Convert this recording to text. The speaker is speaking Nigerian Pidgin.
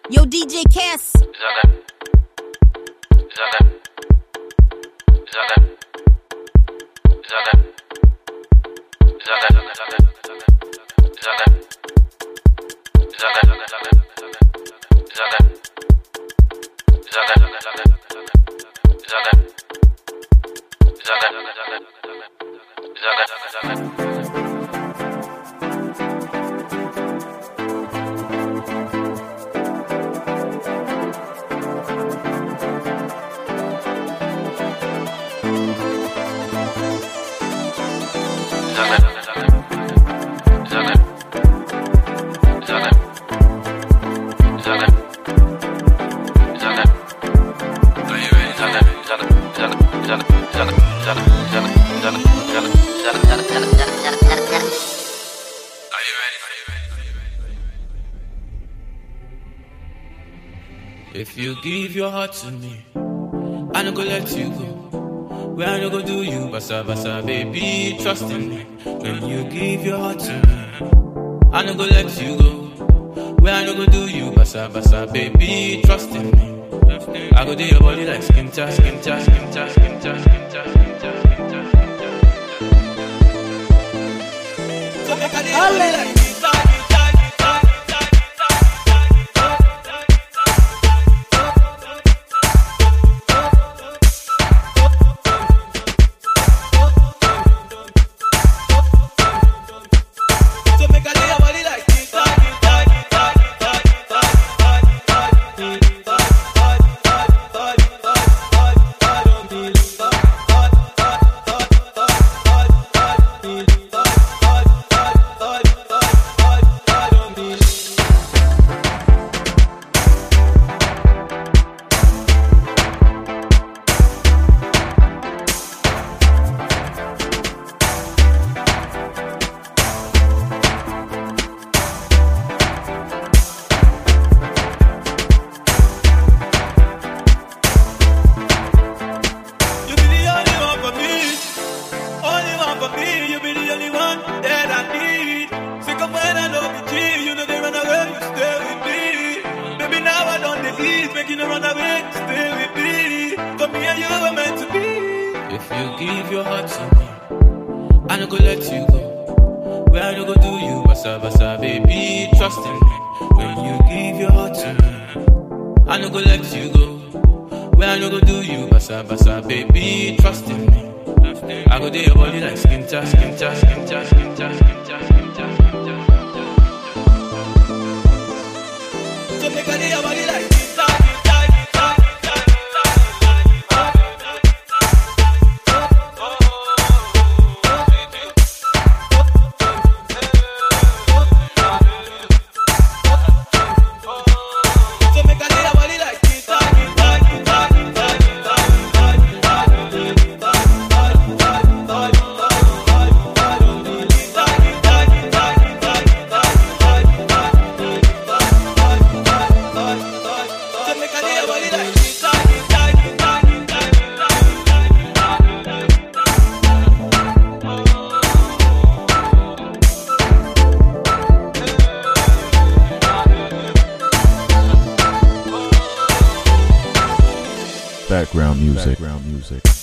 Yo, DJ Cass. If you give your heart to me, I no go let you go. Where I no go do you, basa basa, baby, trust in me. When you give your heart to me, I no go let you go. Where I no go do you, basa basa, baby, trust in me. I go do your body like skin tight, skin tight, skin tight, skin tight, skin tight, skin tight, skin tight, skin tight. So make I do your body like skin tight. Background music.